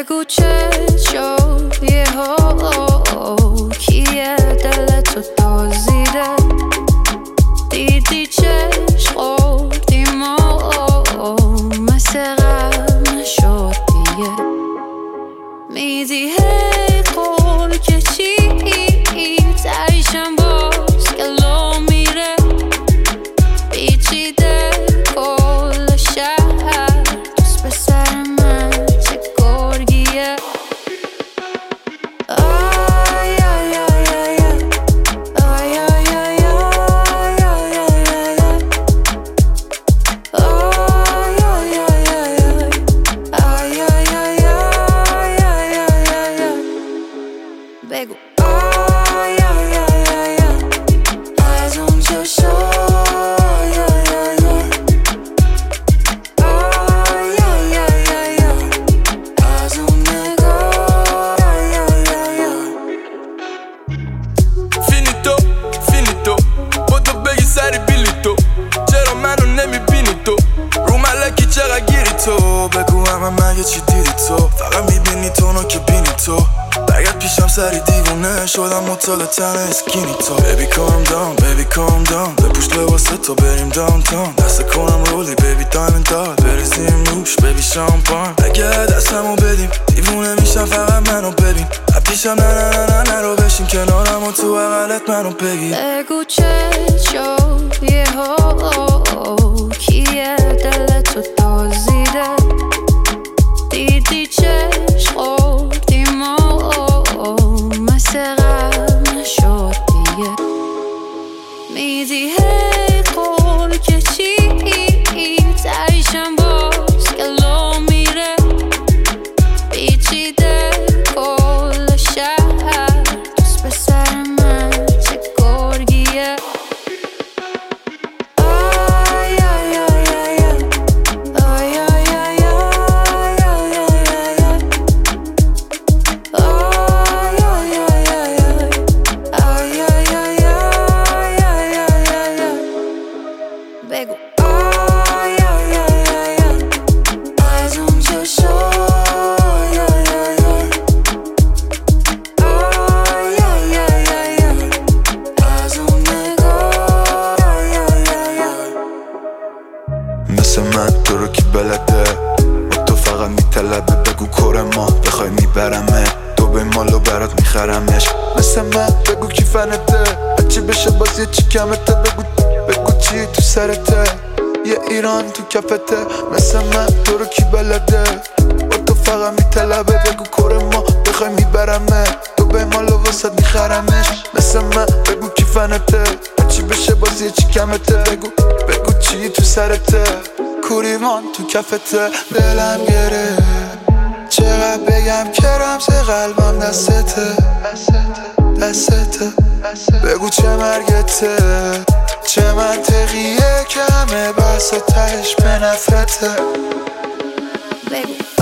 بگو چه شد یهو کیه دلتو دزدیده دیدی چشم خوردیم و مثل قبل نشد دیگه میدی هی قول که چی تایشم باز گلو میره پیچیده کل شهر دوست به سر من چه گرگیه آی آی آی آی آی آی آی بگو از اون چشم از اون نگاه فینیتو فینیتو با تو بگی سری بیلی تو چرا منو نمیبینی تو رو ملکی چقدر گیری تو بگو همه مگه چی دیدی تو فقط میبینی تو نو که بینی تو برگرد پیشم سری دیوونه شدم مطال تن اسکینی تو Baby calm down, baby calm down بپوش لباسه تو بریم داونتاون دست کنم رولی baby diamond دار بریزیم روش baby شامپان اگه دستمو بدیم دیوونه میشم فقط منو ببین پیشم نه نه نه نه نه رو بشین کنارم و تو بغلت منو بگیر بگو چه شد یهو کیه دلتو دزدیده دیدی چشم خوردیم و مثل قبل نشد دیگه میدی هی قول که چی تایشم باز گلو میره پیچیده کل شهر دوست به سر من چه گرگیه آی آی آی آی آی آی بگو از اون چشم از اون نگاه مثل من تو رو کی بلده با تو فقط میطلبه بگو کره ما بخوای میبرمه تو به مالو برات میخرمش مثل من بگو کی فنته بچه بشه باز یه چی کمته بگو چی تو سرته یه ایران تو کفته مثل من تو رو کی بلده با تو فقط میطلبه بگو کره ما بخوای میبرمه تو به مالو واسد میخرمش مثل من بگو کی فنته بچه بشه باز یه چی کمته بگو چی تو سرته کوریمان تو کفته دلم گره چقدر بگم که رمز قلبم دستته بگو چه مرگته چه منطقیه که همه بحث و تهش به نفرته بگو